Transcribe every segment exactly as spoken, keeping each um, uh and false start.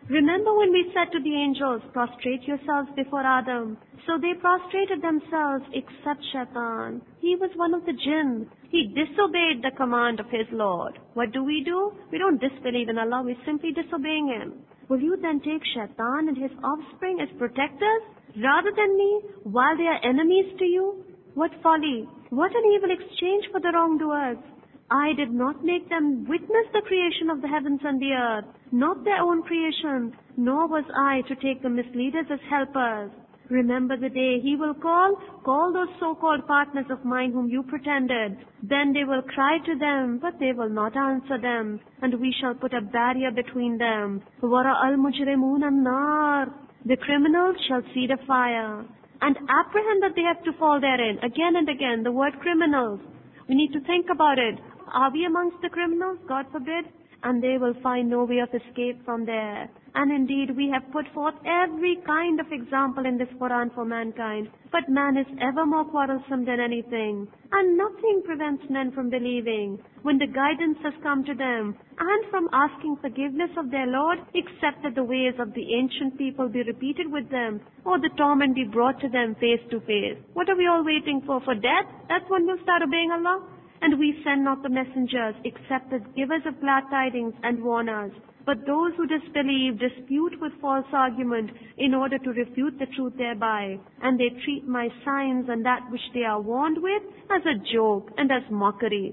Remember when we said to the angels, prostrate yourselves before Adam. So they prostrated themselves except Shaitan. He was one of the jinn. He disobeyed the command of his Lord. What do we do? We don't disbelieve in Allah, we're simply disobeying Him. Will you then take Shaitan and his offspring as protectors rather than me while they are enemies to you? What folly! What an evil exchange for the wrongdoers! I did not make them witness the creation of the heavens and the earth, not their own creation, nor was I to take the misleaders as helpers. Remember the day He will call, call those so-called partners of mine whom you pretended. Then they will cry to them, but they will not answer them, and we shall put a barrier between them. وَرَأَى الْمُجْرِمُونَ النَّارِ. The criminals shall see the fire, and apprehend that they have to fall therein. Again and again, the word criminals. We need to think about it. Are we amongst the criminals? God forbid. And they will find no way of escape from there. And indeed, we have put forth every kind of example in this Quran for mankind. But man is ever more quarrelsome than anything. And nothing prevents men from believing when the guidance has come to them, and from asking forgiveness of their Lord, except that the ways of the ancient people be repeated with them, or the torment be brought to them face to face. What are we all waiting for? For death? That's when we'll start obeying Allah? And we send not the messengers except as givers of glad tidings and warners. But those who disbelieve dispute with false argument in order to refute the truth thereby. And they treat my signs and that which they are warned with as a joke and as mockery.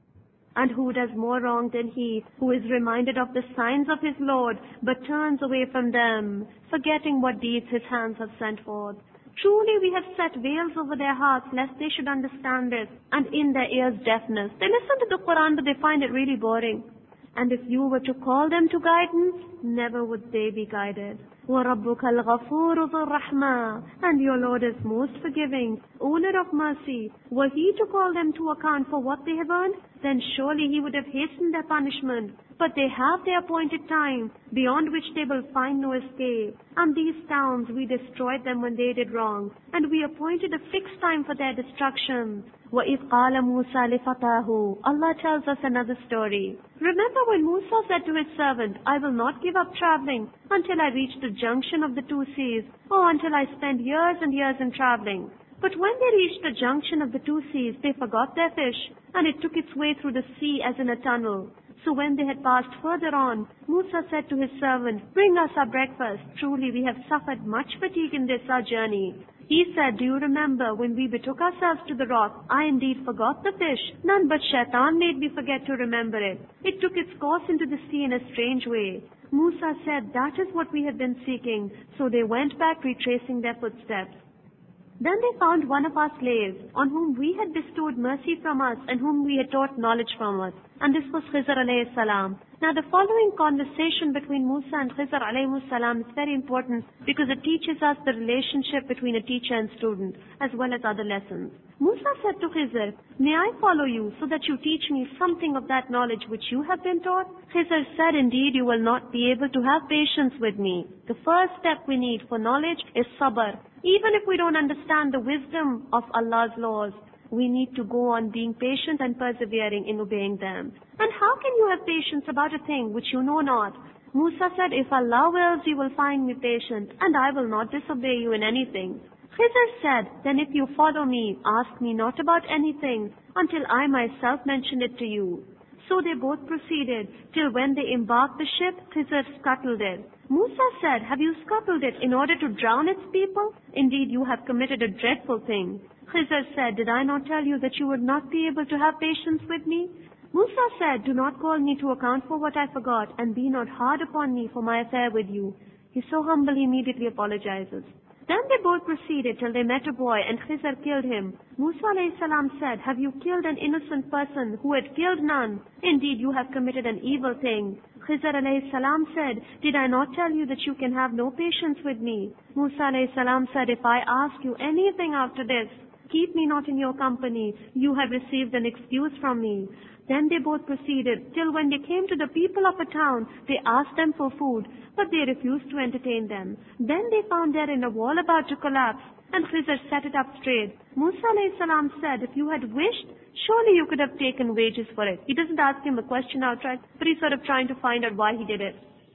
And who does more wrong than he who is reminded of the signs of his Lord, but turns away from them, forgetting what deeds his hands have sent forth? Truly we have set veils over their hearts lest they should understand it, and in their ears deafness. They listen to the Quran but they find it really boring. And if you were to call them to guidance, never would they be guided. وَرَبُّكَ الْغَفُورُ ذُو الرَّحْمَةِ. And your Lord is most forgiving, owner of mercy. Were He to call them to account for what they have earned, then surely He would have hastened their punishment. But they have their appointed time, beyond which they will find no escape. And these towns, we destroyed them when they did wrong, and we appointed a fixed time for their destruction. وَإِذْ قَالَ مُوسَى لِفَتَاهُ. Allah tells us another story. Remember when Musa said to his servant, I will not give up traveling until I reach the junction of the two seas, or until I spend years and years in traveling. But when they reached the junction of the two seas, they forgot their fish, and it took its way through the sea as in a tunnel. So when they had passed further on, Musa said to his servant, bring us our breakfast. Truly we have suffered much fatigue in this our journey. He said, do you remember when we betook ourselves to the rock? I indeed forgot the fish. None but Shaitan made me forget to remember it. It took its course into the sea in a strange way. Musa said, that is what we have been seeking. So they went back retracing their footsteps. Then they found one of our slaves, on whom we had bestowed mercy from us and whom we had taught knowledge from us. And this was Khizr alayhi salam. Now the following conversation between Musa and Khizr alayhi salam is very important because it teaches us the relationship between a teacher and student, as well as other lessons. Musa said to Khizr, may I follow you so that you teach me something of that knowledge which you have been taught? Khizr said, indeed you will not be able to have patience with me. The first step we need for knowledge is sabr. Even if we don't understand the wisdom of Allah's laws, we need to go on being patient and persevering in obeying them. And how can you have patience about a thing which you know not? Musa said, if Allah wills, you will find me patient, and I will not disobey you in anything. Khizr said, then if you follow me, ask me not about anything until I myself mention it to you. So they both proceeded, till when they embarked the ship, Khizr scuttled it. Musa said, have you scuttled it in order to drown its people? Indeed, you have committed a dreadful thing. Khizr said, did I not tell you that you would not be able to have patience with me? Musa said, do not call me to account for what I forgot, and be not hard upon me for my affair with you. He so humbly immediately apologizes. Then they both proceeded till they met a boy, and Khizr killed him. Musa alayhi salam said, have you killed an innocent person who had killed none? Indeed, you have committed an evil thing. Khizr alayhi salam said, did I not tell you that you can have no patience with me? Musa alayhi salam said, if I ask you anything after this, keep me not in your company. You have received an excuse from me. Then they both proceeded, till when they came to the people of a town, they asked them for food, but they refused to entertain them. Then they found therein a wall about to collapse, and Khizr set it up straight. Musa alayhi salam said, if you had wished, surely you could have taken wages for it. He doesn't ask him a question outright, but he's sort of trying to find out why he did it.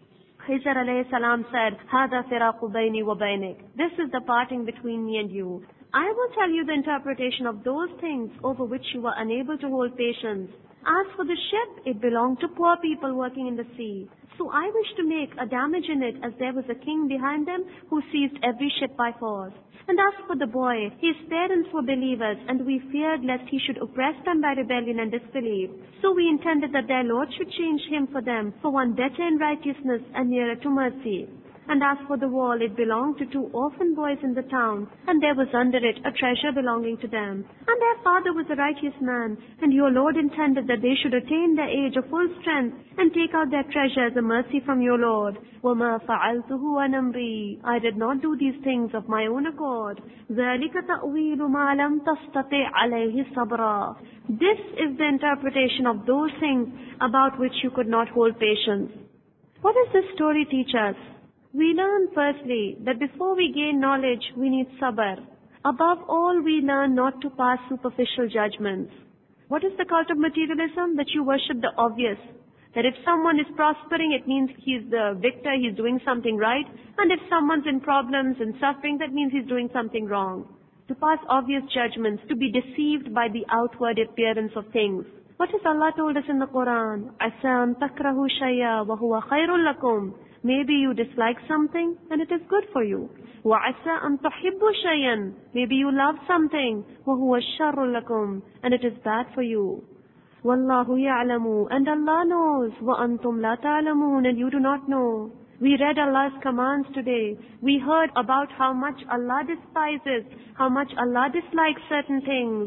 Khizr alayhi salam said, "Hada firaqu bayni wa baynik." This is the parting between me and you. I will tell you the interpretation of those things over which you were unable to hold patience. As for the ship, it belonged to poor people working in the sea. So I wish to make a damage in it, as there was a king behind them who seized every ship by force. And as for the boy, his parents were believers, and we feared lest he should oppress them by rebellion and disbelief. So we intended that their Lord should change him for them for one better in righteousness and nearer to mercy. And as for the wall, it belonged to two orphan boys in the town, and there was under it a treasure belonging to them. And their father was a righteous man, and your Lord intended that they should attain their age of full strength and take out their treasure as a mercy from your Lord. وَمَا فَعَلْتُهُ عَنْ أَمْرِي, I did not do these things of my own accord. ذَلِكَ تَأْوِيلُ مَا لَمْ تَسْتَطِعْ عَلَيْهِ صَبْرًا. This is the interpretation of those things about which you could not hold patience. What does this story teach us? We learn firstly that before we gain knowledge, we need sabr. Above all, we learn not to pass superficial judgments. What is the cult of materialism? That you worship the obvious. That if someone is prospering, it means he's the victor, he's doing something right. And if someone's in problems and suffering, that means he's doing something wrong. To pass obvious judgments, to be deceived by the outward appearance of things. What has Allah told us in the Quran? عَسَىٰ أَن تَكْرَهُ شَيْئًا وَهُوَ خَيْرٌ لَكُمْ. Maybe you dislike something and it is good for you. وَعَسَىٰ أَن تُحِبُّوا شَيْئًا. Maybe you love something. وَهُوَ شَرٌّ لَكُمْ. And it is bad for you. وَاللَّهُ يَعْلَمُ. And Allah knows. وَأَنْتُمْ لَا تَعْلَمُونَ. And you do not know. We read Allah's commands today. We heard about how much Allah despises, how much Allah dislikes certain things.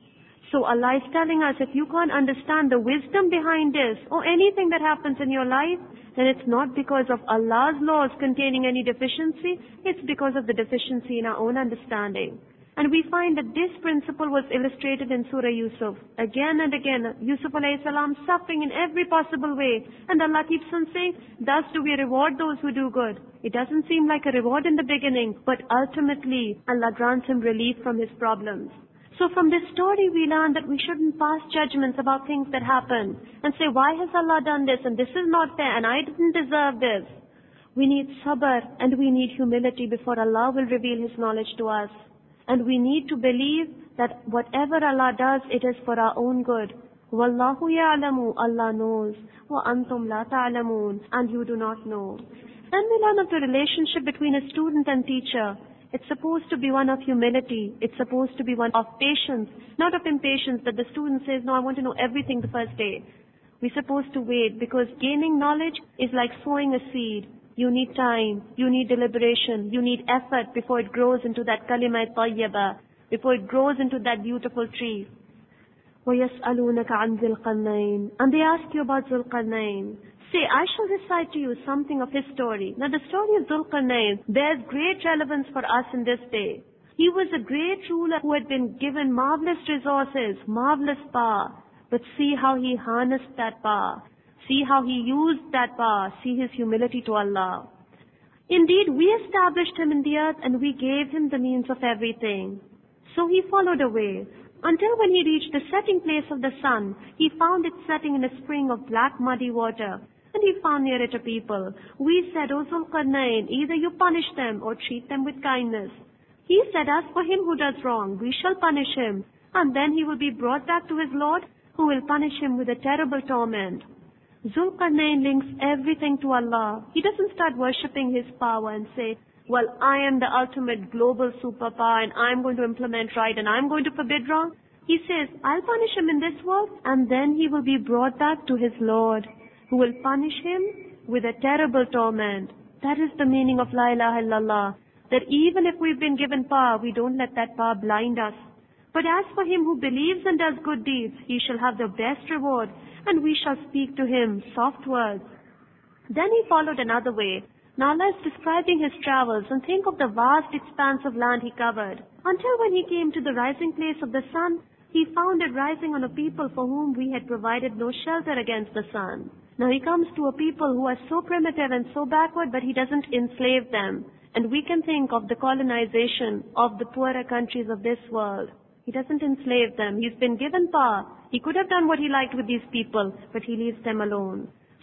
So Allah is telling us, if you can't understand the wisdom behind this or anything that happens in your life, then it's not because of Allah's laws containing any deficiency, it's because of the deficiency in our own understanding. And we find that this principle was illustrated in Surah Yusuf. Again and again, Yusuf alayhi salam suffering in every possible way. And Allah keeps on saying, thus do we reward those who do good. It doesn't seem like a reward in the beginning, but ultimately Allah grants him relief from his problems. So from this story we learn that we shouldn't pass judgments about things that happen and say, why has Allah done this and this is not fair and I didn't deserve this. We need sabr and we need humility before Allah will reveal His knowledge to us. And we need to believe that whatever Allah does, it is for our own good. Wallahu ya'lamu, Allah knows. Wa antum la ta'lamun, and you do not know. Then we learn of the relationship between a student and teacher. It's supposed to be one of humility. It's supposed to be one of patience, not of impatience that the student says, no, I want to know everything the first day. We're supposed to wait because gaining knowledge is like sowing a seed. You need time, you need deliberation, you need effort before it grows into that kalima tayyaba, before it grows into that beautiful tree. وَيَسْأَلُونَكَ عَنْ ذِي الْقَرْنَيْنِ. And they ask you about Dhul Qarnayn. Say, I shall recite to you something of his story. Now the story of Dhul Qarnayn bears great relevance for us in this day. He was a great ruler who had been given marvelous resources, marvelous power. But see how he harnessed that power. See how he used that power. See his humility to Allah. Indeed, we established him in the earth and we gave him the means of everything. So he followed a way, until when he reached the setting place of the sun, he found it setting in a spring of black muddy water. And he found near it a people. We said, O Dhul Qarnayn, either you punish them or treat them with kindness. He said, as for him who does wrong, we shall punish him. And then he will be brought back to his Lord, who will punish him with a terrible torment. Dhul Qarnayn links everything to Allah. He doesn't start worshipping his power and say, well, I am the ultimate global superpower and I'm going to implement right and I'm going to forbid wrong. He says, I'll punish him in this world and then he will be brought back to his Lord, who will punish him with a terrible torment. That is the meaning of La ilaha illallah. That even if we've been given power, we don't let that power blind us. But as for him who believes and does good deeds, he shall have the best reward, and we shall speak to him soft words. Then he followed another way. Now Allah is describing his travels, and think of the vast expanse of land he covered. Until when he came to the rising place of the sun, he found it rising on a people for whom we had provided no shelter against the sun. Now he comes to a people who are so primitive and so backward, but he doesn't enslave them. And we can think of the colonization of the poorer countries of this world. He doesn't enslave them. He's been given power. He could have done what he liked with these people, but he leaves them alone.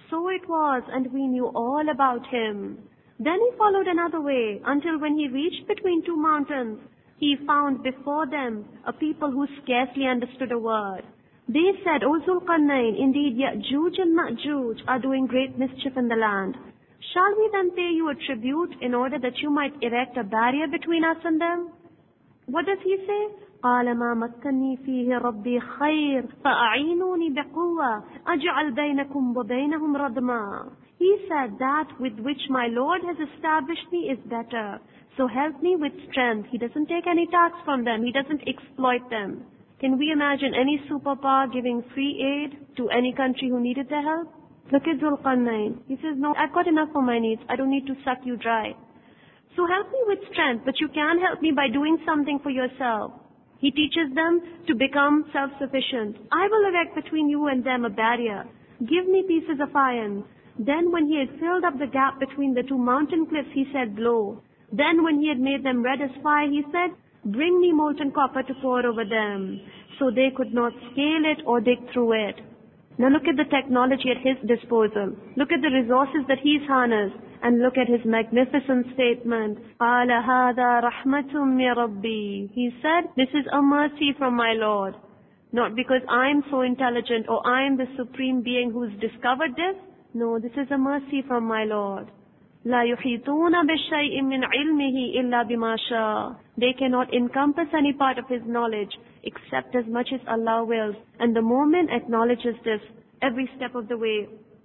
So it was, and we knew all about him. Then he followed another way, until when he reached between two mountains, he found before them a people who scarcely understood a word. They said, O Zulqarnain, indeed Ya'juj and Ma'juj are doing great mischief in the land. Shall we then pay you a tribute in order that you might erect a barrier between us and them? What does he say? قال ما مكني فيه ربي خير فأعينوني بقوة أجعل بينكم وبينهم ردما. He said, that with which my Lord has established me is better. So help me with strength. He doesn't take any tax from them. He doesn't exploit them. Can we imagine any superpower giving free aid to any country who needed their help? Look at Zulqarnain. He says, no, I've got enough for my needs. I don't need to suck you dry. So help me with strength, but you can help me by doing something for yourself. He teaches them to become self-sufficient. I will erect between you and them a barrier. Give me pieces of iron. Then when he had filled up the gap between the two mountain cliffs, he said, blow. Then when he had made them red as fire, he said, bring me molten copper to pour over them. So they could not scale it or dig through it. Now look at the technology at his disposal. Look at the resources that he's harnessed. And look at his magnificent statement. قَالَ هَذَا رَحْمَةٌ مِّن رَبِّي. He said, this is a mercy from my Lord. Not because I'm so intelligent or I'm the supreme being who's discovered this. No, this is a mercy from my Lord. لَا يُحِيطُونَ بِالشَّيْءٍ مِّنْ عِلْمِهِ إِلَّا بِمَا شَاءَ. They cannot encompass any part of his knowledge except as much as Allah wills. And the moment acknowledges this every step of the way.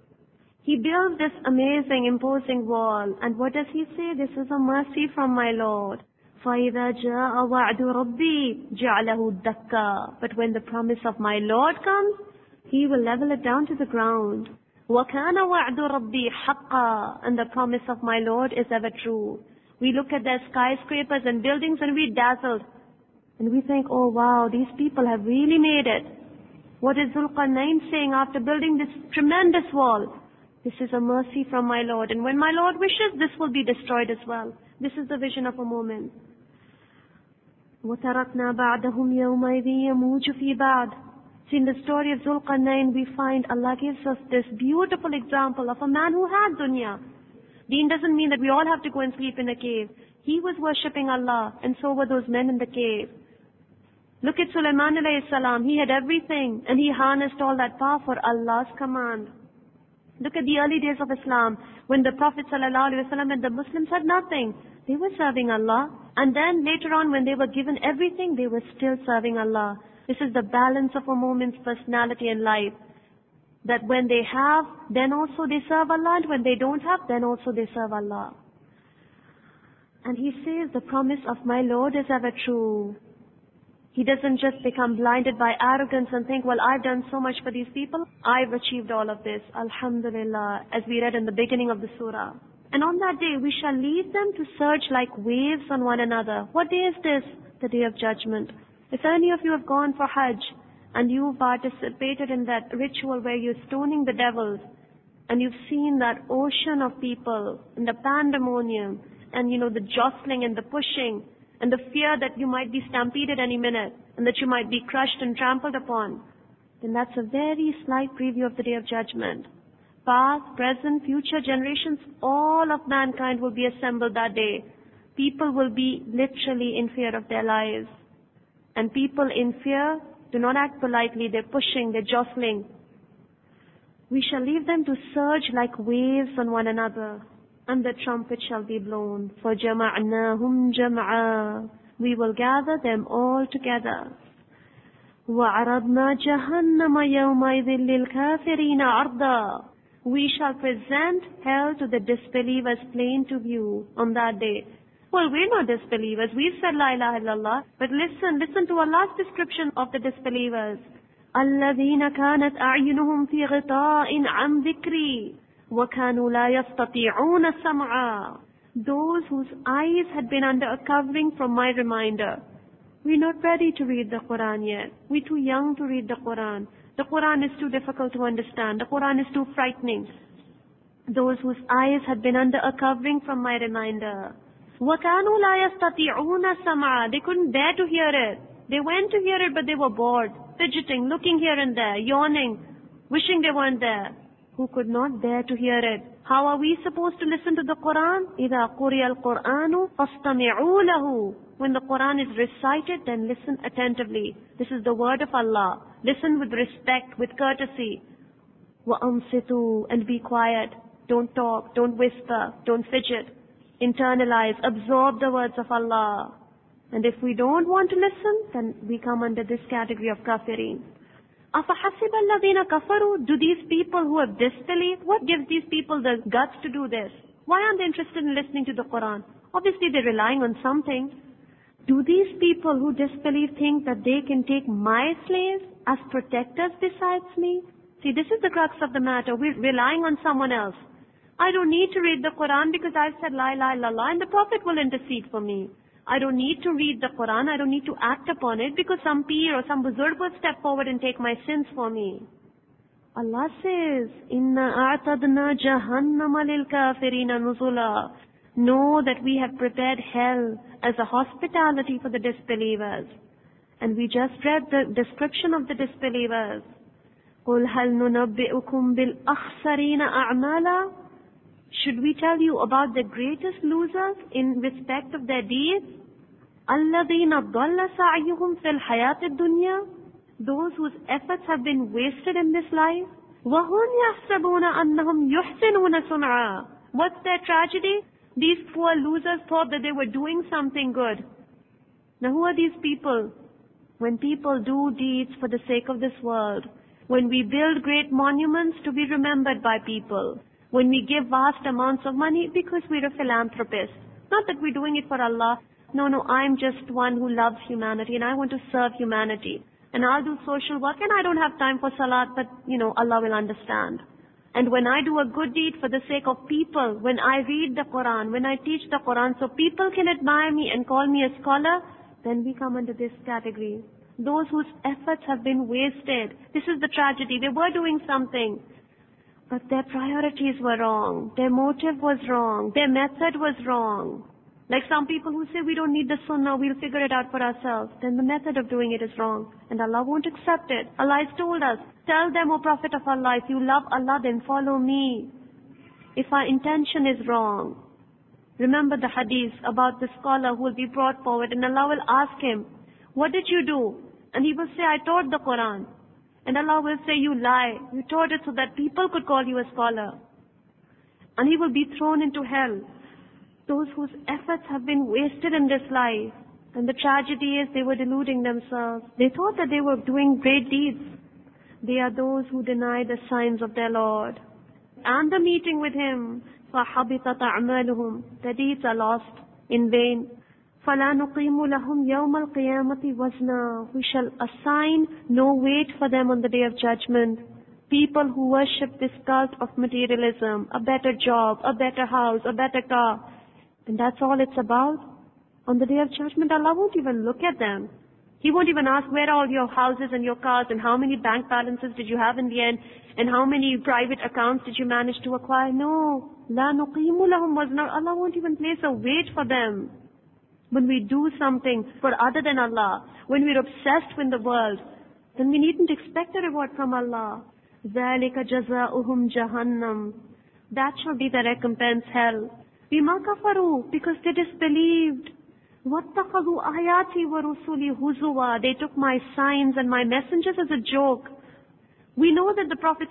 He builds this amazing, imposing wall. And what does he say? This is a mercy from my Lord. فَإِذَا جَاءَ وَعْدُ رَبِّي جَعْلَهُ دَكَّا. But when the promise of my Lord comes, he will level it down to the ground. وَكَانَ وَعْدُ رَبِّي حَقًّا. And the promise of my Lord is ever true. We look at their skyscrapers and buildings and we dazzled. And we think, oh wow, these people have really made it. What is Zulqarnain saying after building this tremendous wall? This is a mercy from my Lord. And when my Lord wishes, this will be destroyed as well. This is the vision of a moment. وَتَرَكْنَا بَعْدَهُمْ يَوْمَئِذٍ يَمُوجُ فِي بَعْدٍ. See, in the story of Zulqarnain, we find Allah gives us this beautiful example of a man who had dunya. Deen doesn't mean that we all have to go and sleep in a cave. He was worshipping Allah, and so were those men in the cave. Look at Sulaiman alayhi salam. He had everything, and he harnessed all that power for Allah's command. Look at the early days of Islam, when the Prophet ﷺ and the Muslims had nothing. They were serving Allah. And then later on, when they were given everything, they were still serving Allah. This is the balance of a moment's personality in life. That when they have, then also they serve Allah. And when they don't have, then also they serve Allah. And he says, the promise of my Lord is ever true. He doesn't just become blinded by arrogance and think, well, I've done so much for these people. I've achieved all of this. Alhamdulillah, as we read in the beginning of the surah. And on that day, we shall leave them to surge like waves on one another. What day is this? The day of judgment. If any of you have gone for Hajj and you participated in that ritual where you're stoning the devils, and you've seen that ocean of people and the pandemonium, and you know, the jostling and the pushing, and the fear that you might be stampeded any minute, and that you might be crushed and trampled upon, then that's a very slight preview of the day of judgment. Past, present, future generations, all of mankind will be assembled that day. People will be literally in fear of their lives. And people in fear do not act politely. They're pushing, they're jostling. We shall leave them to surge like waves on one another. And the trumpet shall be blown. فَجَمَعْنَاهُمْ جَمْعًا. We will gather them all together. وَعَرَضْنَا جَهَنَّمَ يَوْمَئِذٍ لِلْكَافِرِينَ عَرْضًا. We shall present hell to the disbelievers plain to view on that day. Well, we're not disbelievers. We've said La ilaha illallah. But listen, listen to Allah's description of the disbelievers. الَّذِينَ كَانَتْ أَعْيُنُهُمْ فِي غِطَاءٍ عَنْ ذِكْرِي وَكَانُوا لَا يَسْتَطِيعُونَ سَمْعًا. Those whose eyes had been under a covering from my reminder. We're not ready to read the Quran yet. We're too young to read the Quran. The Quran is too difficult to understand. The Quran is too frightening. Those whose eyes had been under a covering from my reminder. وَكَانُوا لَا يَسْتَطِيعُونَ سَمْعًا. They couldn't bear to hear it. They went to hear it, but they were bored, fidgeting, looking here and there, yawning, wishing they weren't there. who could not bear to hear it. How are we supposed to listen to the Quran? إِذَا قُرِيَ الْقُرْآنُ فَاسْتَمِعُوا لَهُ. When the Quran is recited, then listen attentively. This is the word of Allah. Listen with respect, with courtesy. وَأَنصِتُوا, and be quiet. Don't talk, don't whisper, don't fidget. Internalize, absorb the words of Allah. And if we don't want to listen, then we come under this category of kafirin. أَفَحَسِبَ الَّذِينَ كَفَرُوا. Do these people who have disbelieved, what gives these people the guts to do this? Why aren't they interested in listening to the Quran? Obviously they're relying on something. Do these people who disbelieve think that they can take my slaves as protectors besides me? See, this is the crux of the matter. We're relying on someone else. I don't need to read the Quran because I've said la ilaha illallah and the Prophet will intercede for me. I don't need to read the Quran. I don't need to act upon it because some peer or some buzurg will step forward and take my sins for me. Allah says, Inna a'tadna jahannama lil kafirina nuzula. Know that we have prepared hell as a hospitality for the disbelievers. And we just read the description of the disbelievers. قُلْ هَلْ نُنَبِّئُكُمْ بِالْأَخْسَرِينَ أَعْمَالًا. Should we tell you about the greatest losers in respect of their deeds? الَّذِينَ ضَلَّ سَعْيُهُمْ فِي الْحَيَاةِ الدُّنْيَا. Those whose efforts have been wasted in this life. وَهُمْ يَحْسَبُونَ أَنَّهُمْ يُحْسِنُونَ صُنْعًا. What's their tragedy? These poor losers thought that they were doing something good. Now who are these people? When people do deeds for the sake of this world, when we build great monuments to be remembered by people, when we give vast amounts of money because we're a philanthropist, not that we're doing it for Allah. No, no, I'm just one who loves humanity and I want to serve humanity. And I'll do social work and I don't have time for salat, but you know, Allah will understand. And when I do a good deed for the sake of people, when I read the Quran, when I teach the Quran so people can admire me and call me a scholar, then we come under this category. Those whose efforts have been wasted. This is the tragedy. They were doing something, but their priorities were wrong. Their motive was wrong. Their method was wrong. Like some people who say we don't need the sunnah, we'll figure it out for ourselves. Then the method of doing it is wrong. And Allah won't accept it. Allah has told us, tell them, O Prophet of Allah, if you love Allah, then follow me. If our intention is wrong. Remember the hadith about the scholar who will be brought forward and Allah will ask him, what did you do? And he will say, I taught the Quran. And Allah will say, you lie. You taught it so that people could call you a scholar. And he will be thrown into hell. Those whose efforts have been wasted in this life. And the tragedy is they were deluding themselves. They thought that they were doing great deeds. They are those who deny the signs of their Lord. And the meeting with Him. فَحَبِطَتْ أَعْمَالُهُمْ. Their deeds are lost in vain. فَلَا نُقِيمُ لَهُمْ يَوْمَ الْقِيَامَةِ وَزْنًا. We shall assign no weight for them on the day of judgment. People who worship this cult of materialism, a better job, a better house, a better car. And that's all it's about. On the day of judgment, Allah won't even look at them. He won't even ask where are all your houses and your cars and how many bank balances did you have in the end and how many private accounts did you manage to acquire. No. لَا نُقِيمُ لَهُمْ وَزْنًا. Allah won't even place a weight for them. When we do something for other than Allah, when we're obsessed with the world, then we needn't expect a reward from Allah. ذَلِكَ جَزَاؤُهُمْ جَهَنَّمْ. That shall be the recompense, hell. بِمَا كَفَرُوا. Because they disbelieved. وَاتَّخَذُوا آيَاتِي وَرُسُلِي هُزُوًا. They took my signs and my messengers as a joke. We know that the Prophet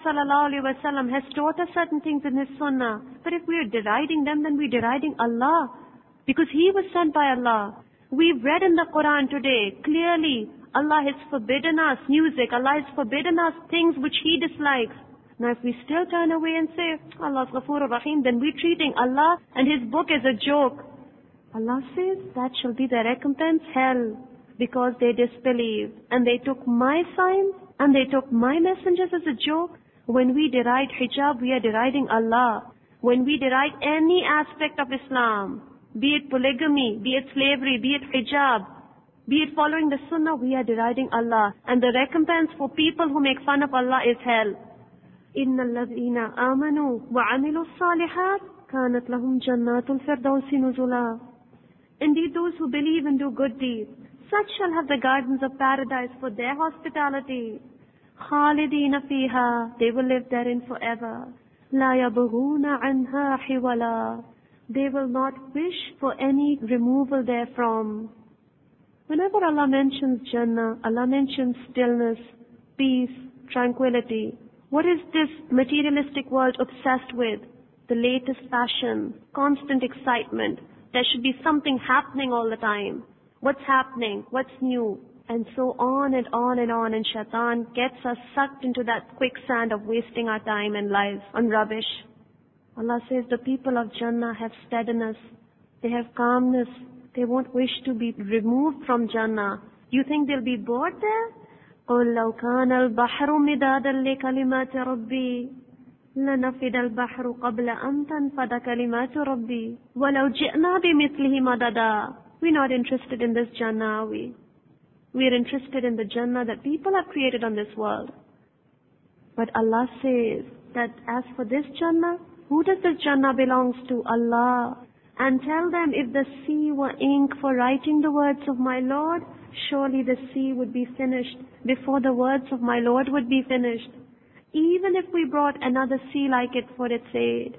ﷺ has taught us certain things in his sunnah. But if we are deriding them, then we're deriding Allah. Because He was sent by Allah. We've read in the Quran today, clearly, Allah has forbidden us music. Allah has forbidden us things which He dislikes. Now if we still turn away and say, Allah's Ghafoor Rahim, then we're treating Allah and His book as a joke. Allah says, that shall be the recompense, hell. Because they disbelieved. And they took my signs and they took my messengers as a joke. When we deride hijab, we are deriding Allah. When we deride any aspect of Islam, be it polygamy, be it slavery, be it hijab, be it following the sunnah, we are deriding Allah. And the recompense for people who make fun of Allah is hell. إِنَّ الَّذِينَ آمَنُوا وَعَمِلُوا الصَّالِحَاتِ كَانَتْ لَهُمْ جَنَّاتُ الْفِرْدَوْسِ نُزُلًا. Indeed, those who believe and do good deeds, such shall have the gardens of paradise for their hospitality. خَالِدِينَ فِيهَا. They will live therein forever. لا يبغون عنها حولا. They will not wish for any removal therefrom. Whenever Allah mentions Jannah, Allah mentions stillness, peace, tranquility. What is this materialistic world obsessed with? The latest fashion, constant excitement. There should be something happening all the time. What's happening? What's new? And so on and on and on. And Shaitan gets us sucked into that quicksand of wasting our time and lives on rubbish. Allah says the people of Jannah have steadiness. They have calmness. They won't wish to be removed from Jannah. You think they'll be bored there? قُلْ لَوْ كَانَ الْبَحْرُ مِدَادًا لِكَلِمَاتِ رَبِّي لَنَفِدَ الْبَحْرُ قَبْلَ أَنْ تَنْفَدَ كَلِمَاتُ رَبِّي وَلَوْ جِئْنَا بِمِثْلِهِ مَدَدًا. We're not interested in this Jannah, are we? We're interested in the Jannah that people have created on this world. But Allah says that as for this Jannah, who does this Jannah belongs to? Allah. And tell them, if the sea were ink for writing the words of my Lord, surely the sea would be finished before the words of my Lord would be finished. Even if we brought another sea like it for its aid.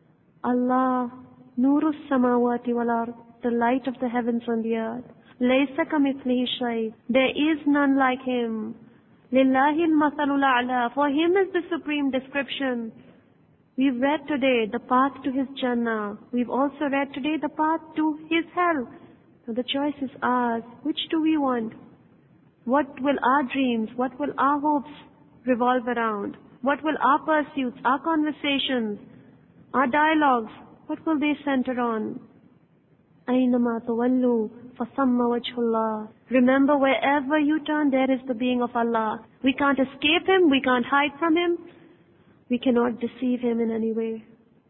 Allah, Nurus Samawati wal Ard, the light of the heavens and the earth. Laysa kamithlihi shay. There is none like Him. Lillahi al-mathalul a'la. For Him is the supreme description. We've read today the path to His Jannah. We've also read today the path to His hell. So the choice is ours. Which do we want? What will our dreams, what will our hopes revolve around? What will our pursuits, our conversations, our dialogues, what will they center on? أَيْنَمَا تُوَلُّوا فَثَمَّ وَجْهُ اللَّهِ. Remember, wherever you turn, there is the being of Allah. We can't escape Him, we can't hide from Him. We cannot deceive Him in any way.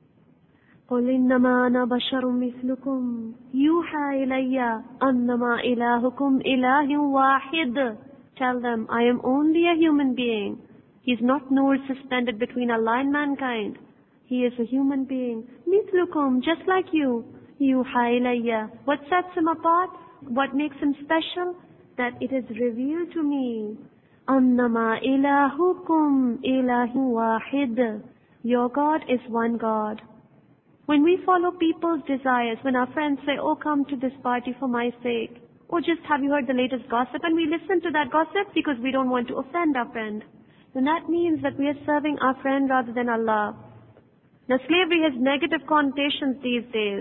قُلْ إِنَّمَا أَنَا بَشَرٌ مِثْلُكُمْ يُوحَى إِلَيَّ أَنَّمَا إِلَهُكُمْ إِلَهٌ وَاحِدٌ. Tell them, I am only a human being. He is not nur suspended between Allah and mankind. He is a human being. مِثْلُكُمْ, just like you. يُوحَى إِلَيَّ. What sets Him apart? What makes Him special? That it is revealed to me. أَنَّمَا إِلَهُكُمْ إِلَهٌ وَاحِدٌ. Your God is one God. When we follow people's desires, when our friends say, oh, come to this party for my sake, or just have you heard the latest gossip, and we listen to that gossip because we don't want to offend our friend, then that means that we are serving our friend rather than Allah. Now, slavery has negative connotations these days,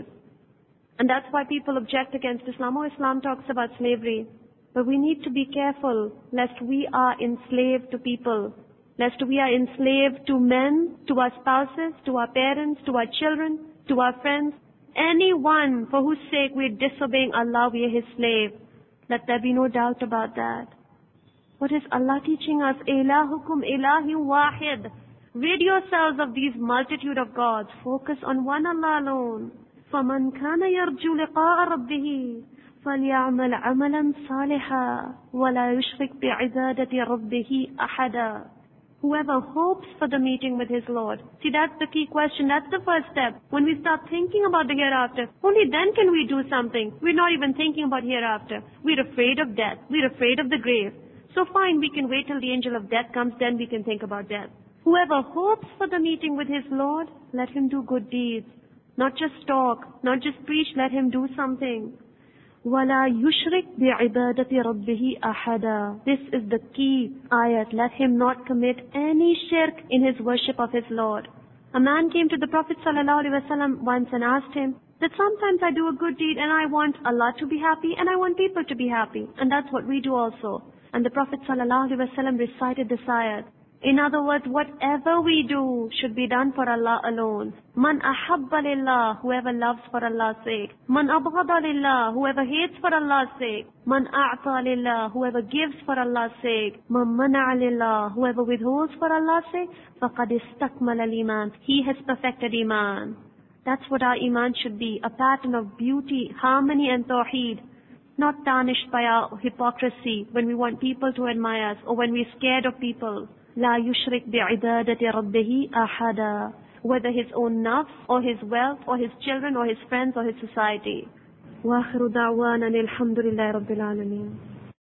and that's why people object against Islam. Oh, Islam talks about slavery. But we need to be careful lest we are enslaved to people, lest we are enslaved to men, to our spouses, to our parents, to our children, to our friends. Anyone for whose sake we are disobeying Allah, we are His slave. Let there be no doubt about that. What is Allah teaching us? Ilahukum ilahim wahid. Rid yourselves of these multitude of gods. Focus on one Allah alone. فَمَنْ كَانَ يَرْجُو لِقَاءَ رَبِّهِ فَلْيَعْمَلْ عَمَلًا صَالِحًا وَلَا يُشْرِكْ بِعِبَادَةِ رَبِّهِ أَحَدًا. Whoever hopes for the meeting with his Lord. See, that's the key question. That's the first step. When we start thinking about the hereafter, only then can we do something. We're not even thinking about hereafter. We're afraid of death. We're afraid of the grave. So fine, we can wait till the angel of death comes, then we can think about death. Whoever hopes for the meeting with his Lord, let him do good deeds. Not just talk, not just preach, let him do something. وَلَا يُشْرِكْ بِعِبَادَةِ رَبِّهِ أَحَدًا. This is the key ayat. Let him not commit any shirk in his worship of his Lord. A man came to the Prophet ﷺ once and asked him that sometimes I do a good deed and I want Allah to be happy and I want people to be happy. And that's what we do also. And the Prophet ﷺ recited this ayat. In other words, whatever we do should be done for Allah alone. Man ahabba lillah, whoever loves for Allah's sake. Man abghada lillah, whoever hates for Allah's sake. Man a'ta lillah, whoever gives for Allah's sake. Man mana'a lillah, whoever withholds for Allah's sake. Faqad istakmala al-iman. He has perfected iman. That's what our iman should be, a pattern of beauty, harmony and tawheed. Not tarnished by our hypocrisy when we want people to admire us or when we're scared of people. لا يشرك بعبادة ربه أحدا. Whether his own nafs or his wealth or his children or his friends or his society. وآخر دعوانا الحمد لله رب العالمين.